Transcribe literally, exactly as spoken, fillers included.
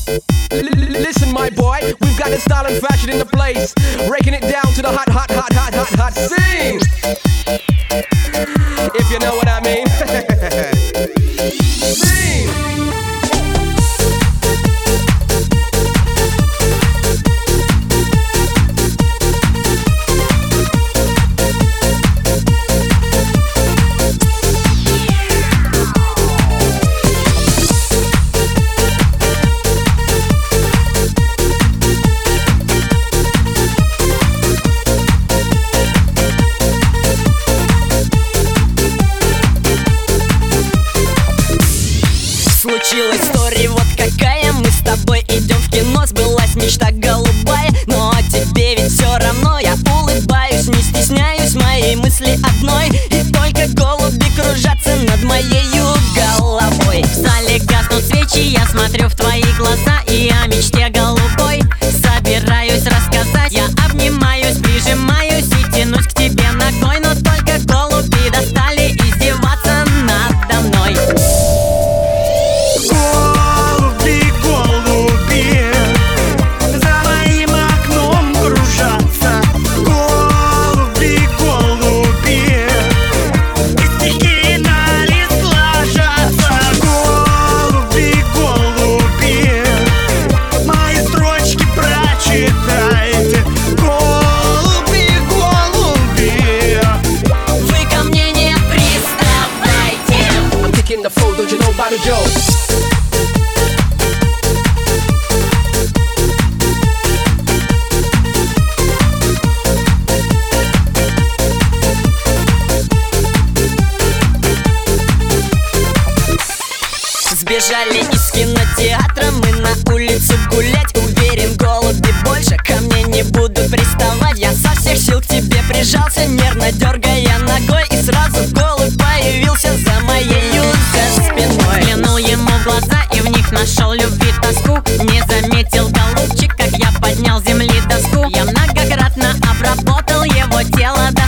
Listen, my boy, we've got the style and fashion in the place, breaking it down to the hot, hot, hot, hot, hot, hot scene. If you know what I mean. Scene. Случилась история вот какая. Мы с тобой идем в кино, сбылась мечта голубая. Но тебе ведь все равно, я улыбаюсь, не стесняюсь моей мысли одной. И только голуби кружатся над моею головой. В зале гаснут свечи, я смотрю в твои глаза и о мечте голубой собираюсь рассказать. Я обнимаюсь, прижимаюсь и тянусь к тебе ногой. Но только голуби достали издеваться надо мной. The flow, don't you know about the joke? Сбежали из кинотеатра мы на улицу гулять. Уверен, голуби больше ко мне не будут приставать. Я со всех сил к тебе прижался, нервно дергая ногой. И сразу голубь появился за моею за спиной. Глянул ему в глаза и в них нашел любви тоску. Не заметил голубчик, как я поднял с земли доску. Я многократно обработал его тело до